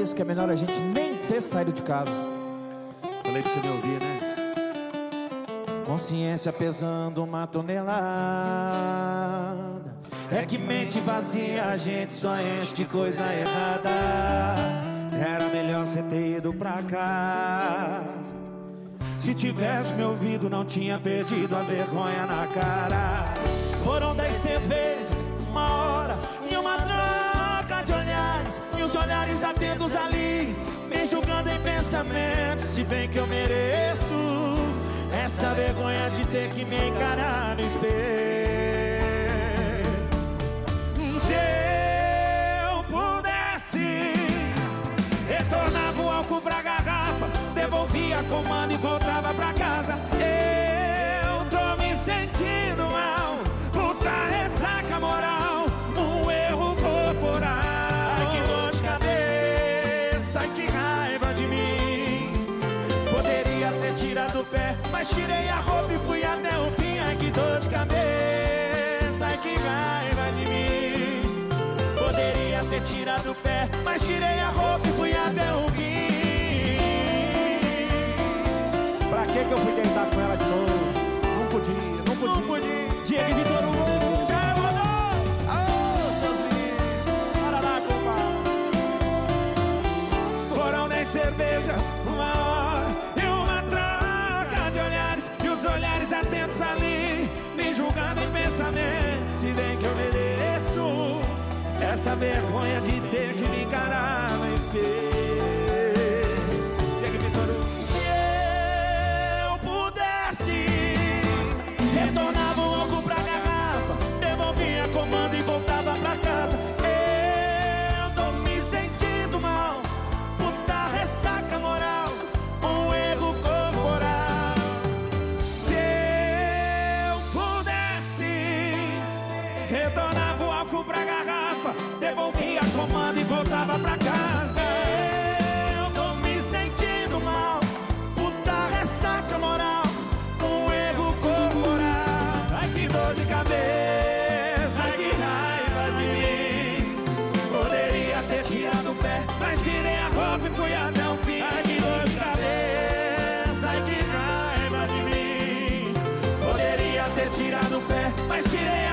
isso que é melhor a gente nem ter saído de casa. Falei pra você me ouvir, né? Consciência pesando uma tonelada. É que mente vazia a gente só enche de coisa errada. Era melhor você ter ido pra casa. Se tivesse me ouvido não tinha perdido a vergonha na cara. Foram 10 cervejas, 1 hora e uma troca de olhares. E os olhares atentos ali, me julgando em pensamento. Se bem que eu mereço essa vergonha de ter que me encarar no espelho. Se eu pudesse, retornava o álcool pra garrafa, devolvia a comando e voltava pra casa. Eu tô me sentindo mal, puta ressaca moral, um erro corporal. Ai, que dor de cabeça, ai, que raiva de mim. Poderia ter tirado o pé, mas tirei a roupa e fui até o fim. Ai, que dor de cabeça, ai, que raiva de mim. Poderia ter tirado o pé, mas tirei a roupa e fui até o fim. Pra que eu fui deitar com ela de novo? Não podia. Não podia. Diego e Vitor Hugo, já rodou. Aô, seus meninos, para lá, compadre. Foram 10 cervejas, 1 hora e uma troca de olhares. E os olhares atentos ali, me julgando em pensamento. Se bem que eu mereço essa vergonha de ter que me encarar no espelho. Diego e Vitor Hugo. Se eu pudesse, retornava o álcool pra garrafa, devolvia comando e voltava pra casa. Eu tô me sentindo mal, puta ressaca moral, um erro corporal. Se eu pudesse, retornava o álcool pra garrafa, devolvia comando e voltava pra casa. Eu tô me sentindo mal, puta ressaca moral, um erro corporal. Ai, que dor de cabeça, ai, que raiva de mim. Poderia ter tirado o pé, mas tirei a roupa e fui até o fim. Ai, que dor de cabeça, ai, que raiva de mim. Poderia ter tirado o pé, mas tirei a